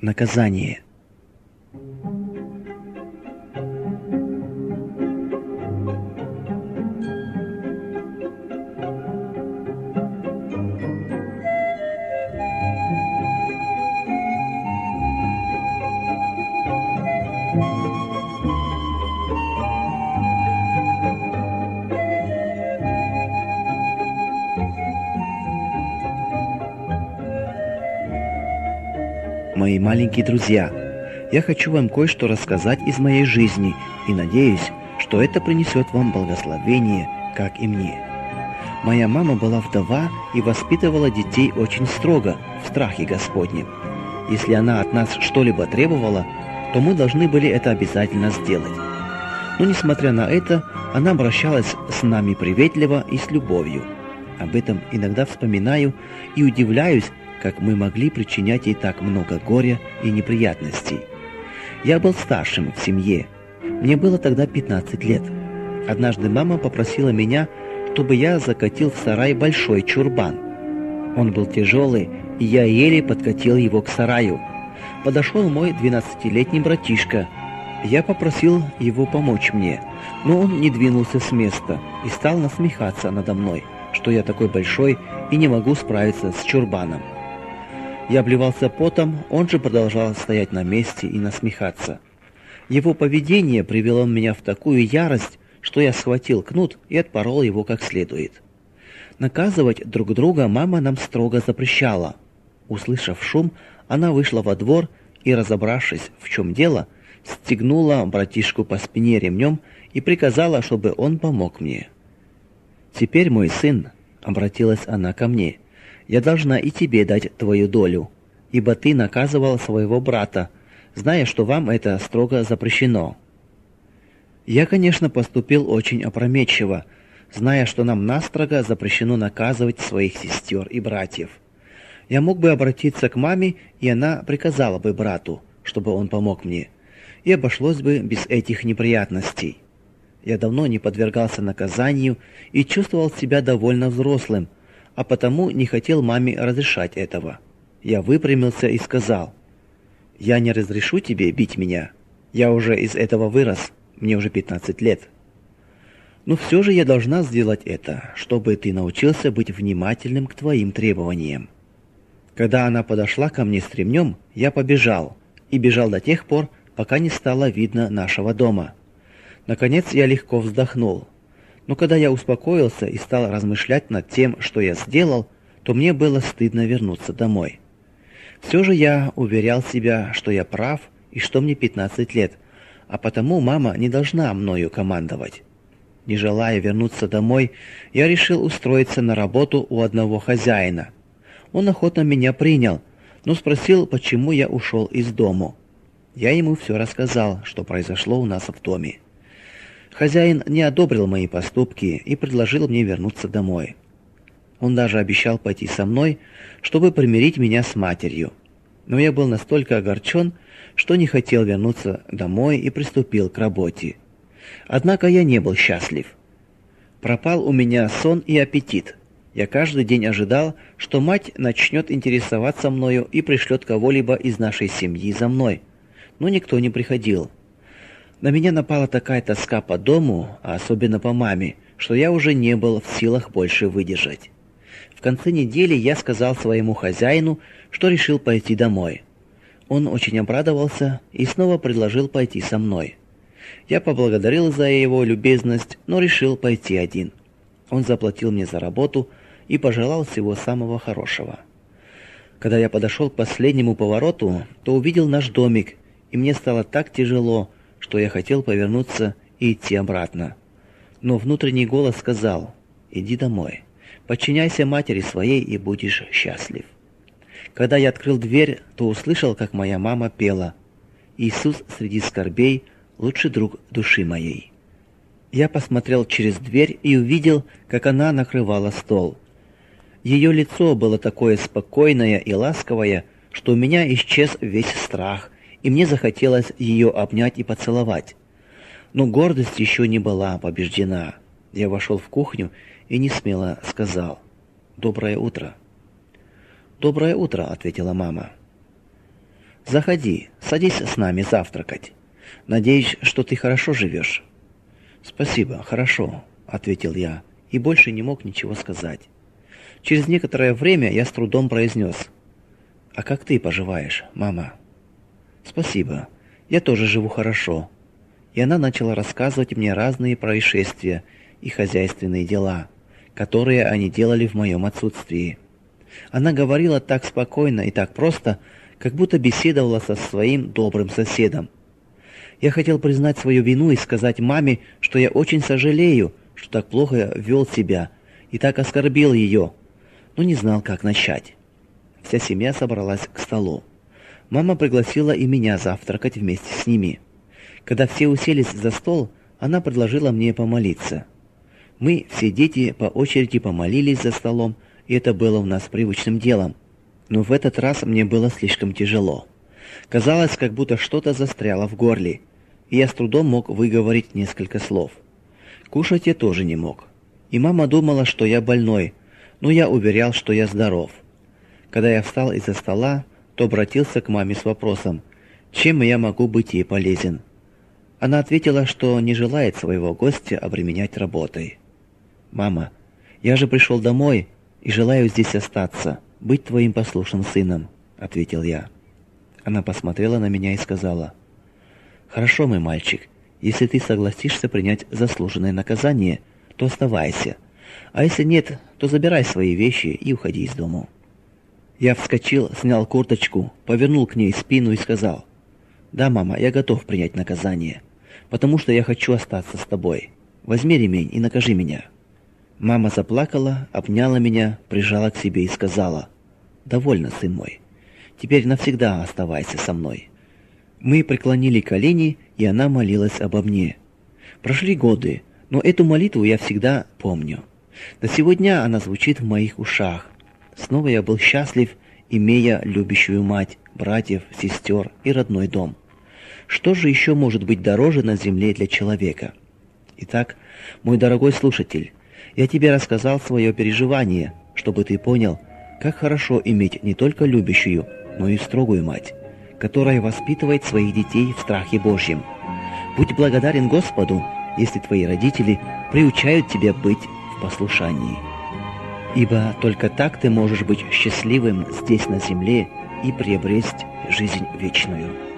Наказание. Мои маленькие друзья, я хочу вам кое-что рассказать из моей жизни и надеюсь, что это принесет вам благословение, как и мне. Моя мама была вдова и воспитывала детей очень строго, в страхе Господнем. Если она от нас что-либо требовала, то мы должны были это обязательно сделать. Но несмотря на это, она обращалась с нами приветливо и с любовью. Об этом иногда вспоминаю и удивляюсь, как мы могли причинять ей так много горя и неприятностей. Я был старшим в семье. Мне было тогда 15 лет. Однажды мама попросила меня, чтобы я закатил в сарай большой чурбан. Он был тяжелый, и я еле подкатил его к сараю. Подошел мой 12-летний братишка. Я попросил его помочь мне, но он не двинулся с места и стал насмехаться надо мной, что я такой большой и не могу справиться с чурбаном. Я обливался потом, он же продолжал стоять на месте и насмехаться. Его поведение привело меня в такую ярость, что я схватил кнут и отпорол его как следует. Наказывать друг друга мама нам строго запрещала. Услышав шум, она вышла во двор и, разобравшись, в чем дело, стегнула братишку по спине ремнем и приказала, чтобы он помог мне. «Теперь, мой сын», — обратилась она ко мне, — «я должна и тебе дать твою долю, ибо ты наказывал своего брата, зная, что вам это строго запрещено». Я, конечно, поступил очень опрометчиво, зная, что нам настрого запрещено наказывать своих сестер и братьев. Я мог бы обратиться к маме, и она приказала бы брату, чтобы он помог мне, и обошлось бы без этих неприятностей. Я давно не подвергался наказанию и чувствовал себя довольно взрослым, а потому не хотел маме разрешать этого. Я выпрямился и сказал: «Я не разрешу тебе бить меня. Я уже из этого вырос, мне уже 15 лет. Но все же я должна сделать это, чтобы ты научился быть внимательным к твоим требованиям». Когда она подошла ко мне с ремнем, я побежал, и бежал до тех пор, пока не стало видно нашего дома. Наконец я легко вздохнул. Но когда я успокоился и стал размышлять над тем, что я сделал, то мне было стыдно вернуться домой. Все же я уверял себя, что я прав и что мне 15 лет, а потому мама не должна мною командовать. Не желая вернуться домой, я решил устроиться на работу у одного хозяина. Он охотно меня принял, но спросил, почему я ушел из дому. Я ему все рассказал, что произошло у нас в доме. Хозяин не одобрил мои поступки и предложил мне вернуться домой. Он даже обещал пойти со мной, чтобы примирить меня с матерью. Но я был настолько огорчен, что не хотел вернуться домой и приступил к работе. Однако я не был счастлив. Пропал у меня сон и аппетит. Я каждый день ожидал, что мать начнет интересоваться мною и пришлет кого-либо из нашей семьи за мной. Но никто не приходил. На меня напала такая тоска по дому, а особенно по маме, что я уже не был в силах больше выдержать. В конце недели я сказал своему хозяину, что решил пойти домой. Он очень обрадовался и снова предложил пойти со мной. Я поблагодарил за его любезность, но решил пойти один. Он заплатил мне за работу и пожелал всего самого хорошего. Когда я подошел к последнему повороту, то увидел наш домик, и мне стало так тяжело, что я хотел повернуться и идти обратно. Но внутренний голос сказал: «Иди домой, подчиняйся матери своей и будешь счастлив». Когда я открыл дверь, то услышал, как моя мама пела: «Иисус среди скорбей, лучший друг души моей». Я посмотрел через дверь и увидел, как она накрывала стол. Ее лицо было такое спокойное и ласковое, что у меня исчез весь страх, и мне захотелось ее обнять и поцеловать. Но гордость еще не была побеждена. Я вошел в кухню и несмело сказал: «Доброе утро». «Доброе утро», — ответила мама. Заходи, садись с нами завтракать. Надеюсь, что ты хорошо живешь». «Спасибо, хорошо», — ответил я, и больше не мог ничего сказать. Через некоторое время я с трудом произнес: «А как ты поживаешь, мама?» «Спасибо, я тоже живу хорошо». И она начала рассказывать мне разные происшествия и хозяйственные дела, которые они делали в моем отсутствии. Она говорила так спокойно и так просто, как будто беседовала со своим добрым соседом. Я хотел признать свою вину и сказать маме, что я очень сожалею, что так плохо вел себя и так оскорбил ее, но не знал, как начать. Вся семья собралась к столу. Мама пригласила и меня завтракать вместе с ними. Когда все уселись за стол, она предложила мне помолиться. Мы, все дети, по очереди помолились за столом, и это было у нас привычным делом. Но в этот раз мне было слишком тяжело. Казалось, как будто что-то застряло в горле, и я с трудом мог выговорить несколько слов. Кушать я тоже не мог. И мама думала, что я больной, но я уверял, что я здоров. Когда я встал из-за стола, то обратился к маме с вопросом, чем я могу быть ей полезен. Она ответила, что не желает своего гостя обременять работой. «Мама, я же пришел домой и желаю здесь остаться, быть твоим послушным сыном», — ответил я. Она посмотрела на меня и сказала: «Хорошо, мой мальчик, если ты согласишься принять заслуженное наказание, то оставайся, а если нет, то забирай свои вещи и уходи из дому». Я вскочил, снял курточку, повернул к ней спину и сказал: «Да, мама, я готов принять наказание, потому что я хочу остаться с тобой. Возьми ремень и накажи меня». Мама заплакала, обняла меня, прижала к себе и сказала: «Довольно, сын мой. Теперь навсегда оставайся со мной». Мы преклонили колени, и она молилась обо мне. Прошли годы, но эту молитву я всегда помню. До сегодня она звучит в моих ушах. Снова я был счастлив, имея любящую мать, братьев, сестер и родной дом. Что же еще может быть дороже на земле для человека? Итак, мой дорогой слушатель, я тебе рассказал свое переживание, чтобы ты понял, как хорошо иметь не только любящую, но и строгую мать, которая воспитывает своих детей в страхе Божьем. Будь благодарен Господу, если твои родители приучают тебя быть в послушании. Ибо только так ты можешь быть счастливым здесь на земле и приобрести жизнь вечную.